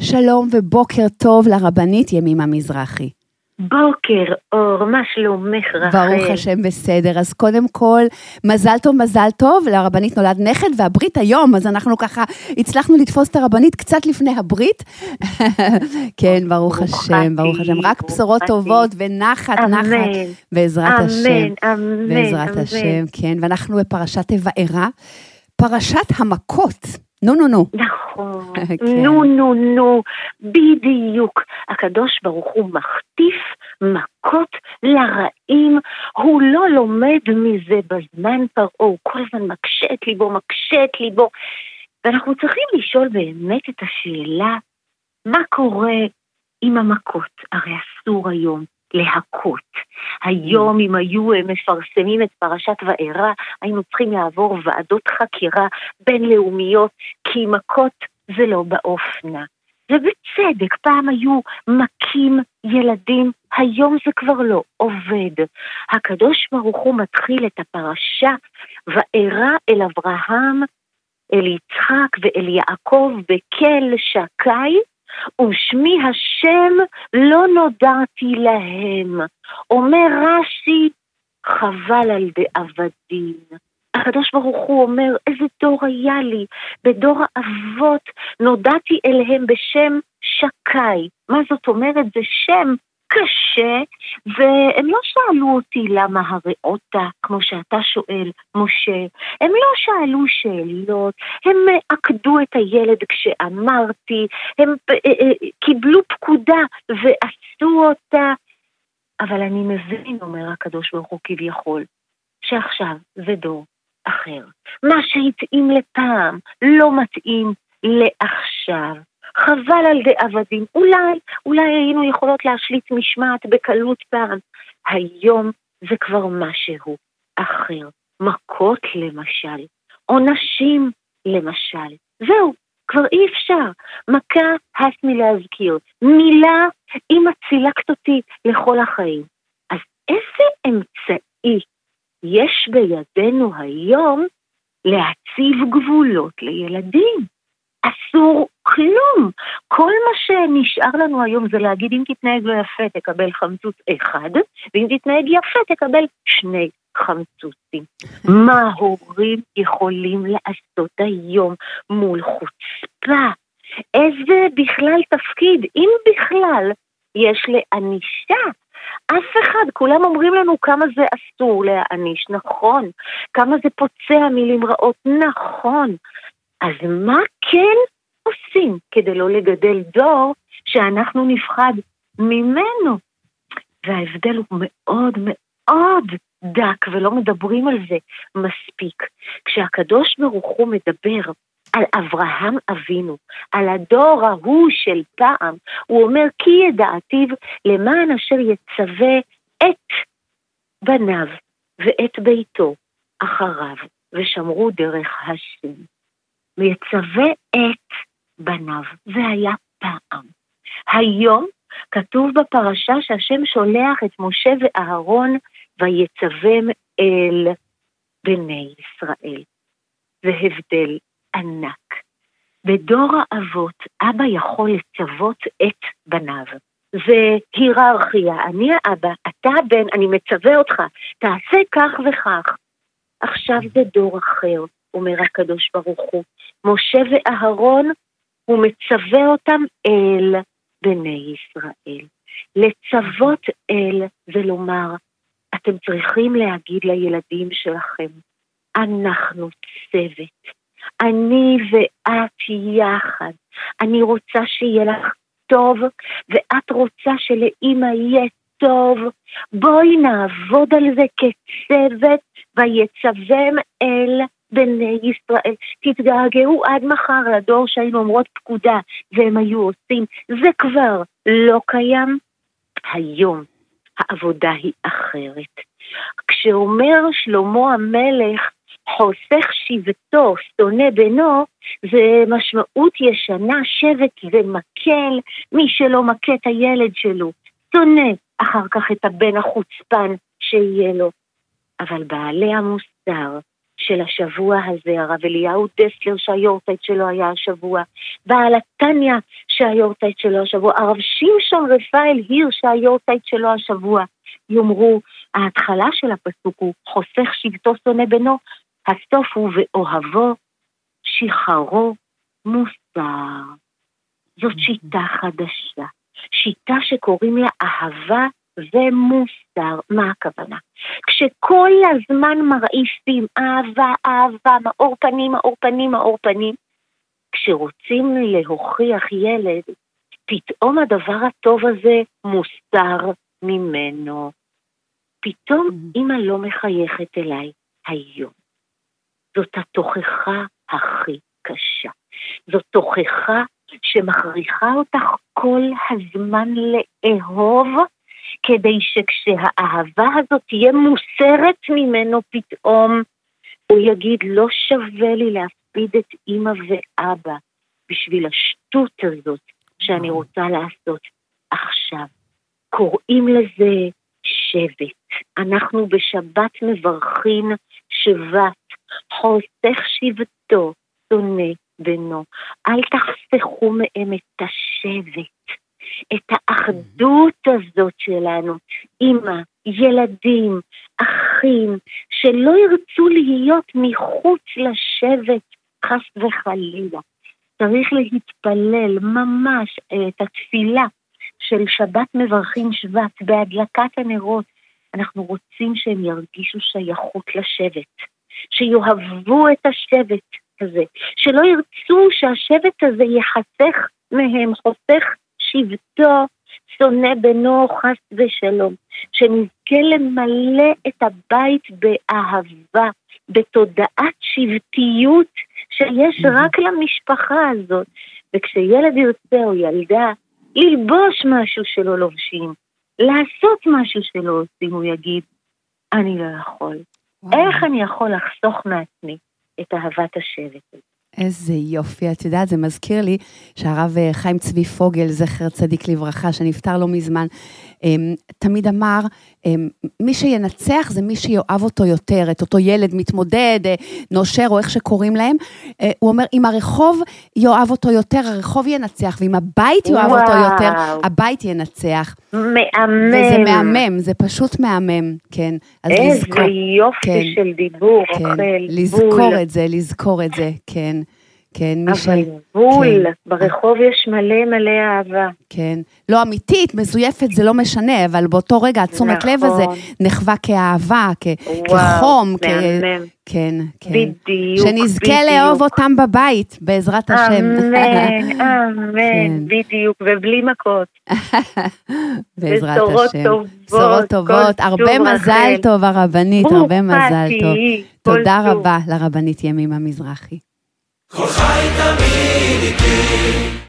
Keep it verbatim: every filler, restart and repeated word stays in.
שלום ובוקר טוב לרבנית ימימה מזרחי. בוקר אור, מה שלומך רחל? ברוך השם בסדר, אז קודם כל, מזל טוב, מזל טוב, לרבנית נולד נכד, והברית היום, אז אנחנו ככה הצלחנו לתפוס את הרבנית קצת לפני הברית. כן, ברוך השם, ברוך השם, רק בשורות טובות ונחת, נחת, בעזרת השם. אמן, בעזרת השם, כן, ואנחנו בפרשת תבערה, פרשת המכות. נו, נו, נו. נכון, נו, נו, נו, בדיוק. הקדוש ברוך הוא מחטיף מכות לרעים, הוא לא לומד מזה בזמן פרעה, הוא כל הזמן מקשה את ליבו, מקשה את ליבו. ואנחנו צריכים לשאול באמת את השאלה, מה קורה עם המכות? הרי אסור היום להכות. היום אם היו מפרסמים את פרשת תבערה, היינו צריכים לעבור ועדות חקירה בינלאומיות, כי מכות זה לא באופנה. ובצדק, פעם היו מכים ילדים, היום זה כבר לא עובד. הקדוש ברוך הוא מתחיל את הפרשה, וארא אל אברהם, אל יצחק ואל יעקב בכל שקי, ושמי השם לא נודעתי להם. אומר רש"י, חבל על דאבדין. הקדוש ברוך הוא אומר, איזה דור היה לי, בדור האבות נודעתי אליהם בשם שקי. מה זאת אומרת? זה שם קשה, והם לא שאלו אותי למה הראותה, כמו שאתה שואל, משה. הם לא שאלו שאלות, הם עקדו את הילד כשאמרתי, הם קיבלו פקודה ועשו אותה, אבל אני מבין, אומר הקדוש ברוך הוא כביכול, שעכשיו זה דור אחר. מה שהתאים לפעם לא מתאים לעכשיו. חבל על דאבדין. אולי, אולי היינו יכולות להשליט משמעת בקלות פעם. היום זה כבר משהו אחר. מכות למשל, עונשים למשל. זהו, כבר אי אפשר. מכה הס מלהזכיר. מילה היא מצילקת אותי לכל החיים. אז איזה אמצעי יש בידינו היום להציב גבולות לילדים? אסור כלום. כל מה שנשאר לנו היום זה להגיד, אם תתנהג לא יפה תקבל חמצוץ אחד, ואם תתנהג יפה תקבל שני חמצוצים. מה הורים יכולים לעשות היום מול חוצפה? איזה בכלל תפקיד, אם בכלל, יש לענישה? אף אחד, כולם אומרים לנו כמה זה אסור להעניש, נכון. כמה זה פוצע מילים רעות, נכון. אז מה כן עושים כדי לא לגדל דור שאנחנו נפחד ממנו? וההבדל הוא מאוד מאוד דק, ולא מדברים על זה מספיק. כשהקדוש ברוך הוא מדבר על אברהם אבינו, על הדור ההוא של פעם, הוא אומר, כי ידעתיו למען אשר יצווה את בניו ואת ביתו אחריו, ושמרו דרך השם. ויצווה את בניו. זה היה פעם. היום כתוב בפרשה שהשם שולח את משה ואהרון ויצווים אל בני ישראל. זה הבדל ענק. בדור האבות אבא יכול לצוות את בניו. זה היררכיה. אני האבא, אתה הבן, אני מצווה אותך. תעשה כך וכך. עכשיו זה דור אחר. אומר הקדוש ברוך הוא, משה ואהרון, הוא מצווה אותם אל בני ישראל. לצוות אל זה לומר, אתם צריכים להגיד לילדים שלכם, אנחנו צוות, אני ואת יחד, אני רוצה שיהיה לך טוב, ואת רוצה שלאמא יהיה טוב, בואי נעבוד על זה כצוות, ויצווים אל בני ישראל. תתגעגעו עד מחר לדור שהיינו אומרות פקודה, והם היו עושים. זה כבר לא קיים. היום העבודה היא אחרת. כשאומר שלמה המלך, חוסך שבטו, שונא בנו, זה משמעות ישנה, שבט ומקל, מי שלא מכה את הילד שלו, שונא אחר כך את הבן החוצפן שיהיה לו. אבל בעלי המוסר של השבוע הזה, הרב אליהו דסלר שהיורצייט שלו היה השבוע, בעל התניה שהיורצייט שלו השבוע, הרב שמשון רפאל היר שהיורצייט שלו השבוע, יאמרו, ההתחלה של הפסוק הוא חוסך שבטו שונא בנו, הסוף הוא ואוהבו, שחרו מוסר. זאת שיטה חדשה, שיטה שקוראים לה אהבה ומוסר. מה הכוונה? כשכל הזמן מרעיפים אהבה, אהבה, מאור פנים, מאור פנים, מאור פנים, כשרוצים להוכיח ילד, פתאום הדבר הטוב הזה מוסר ממנו. פתאום אמא לא מחייכת אליי היום. זאת התוכחה הכי קשה. זאת תוכחה שמכריחה אותך כל הזמן לאהוב, כדי שכשהאהבה הזאת תהיה מוסרת ממנו פתאום, הוא יגיד, לא שווה לי להפסיד את אמא ואבא, בשביל השטות הזאת שאני רוצה לעשות עכשיו. קוראים לזה שבט. אנחנו בשבת מברכים שבט, חוסך שבטו, שונא בנו. אל תחסכו מהם את השבט, את האחדות הזאת שלנו, אמא, ילדים, אחים, שלא ירצו להיות מחוץ לשבט, חס וחלילה. צריך להתפלל ממש את התפילה של שבת מברכים שבט בהדלקת הנרות. אנחנו רוצים שהם ירגישו שייכות לשבט, שיאהבו את השבט הזה, שלא ירצו שהשבט הזה יחסך מהם, חוסך שבטו, שונא בנו, חס ושלום, שנזכה למלא את הבית באהבה, בתודעת שבטיות שיש רק למשפחה הזאת, וכשילד ירצה או ילדה ללבוש משהו שלא לובשים, לעשות משהו שלא עושים, הוא יגיד, אני לא יכול. וואו. איך אני יכול לחסוך מעצמי את אהבת השבט הזה? איזה יופי, את יודעת, זה מזכיר לי שהרב חיים צבי פוגל, זכר צדיק לברכה, שנפטר לא מזמן, תמיד אמר, מי שינצח זה מי שיואב אותו יותר, את אותו ילד מתמודד, נושר או איך שקוראים להם, הוא אומר, אם הרחוב יואב אותו יותר, הרחוב ינצח, ואם הבית יואב וואו. אותו יותר, הבית ינצח. מהמם. וזה מהמם, זה פשוט מהמם, כן. איזה לזכור, יופי כן, של דיבור, כן, אוכל, לזכור בול. את זה, לזכור את זה, כן. כן, אבל ש... בול, כן. ברחוב יש מלא מלא אהבה. כן, לא אמיתית, מזויפת זה לא משנה, אבל באותו רגע, תשומת נכון. לב הזה נחווה כאהבה, כ... וואו, כחום, כ... כן, כן. בדיוק, שנזכה בדיוק. לאהוב אותם בבית, בעזרת השם. אמן, אמן, כן. בדיוק, ובלי מכות. בעזרת בשורות השם. טובות, בשורות טובות, הרבה מזל טוב הרבנית, הרבה מזל טוב. תודה רבה לרבנית ימימה מזרחי. כל חי תמיד איתי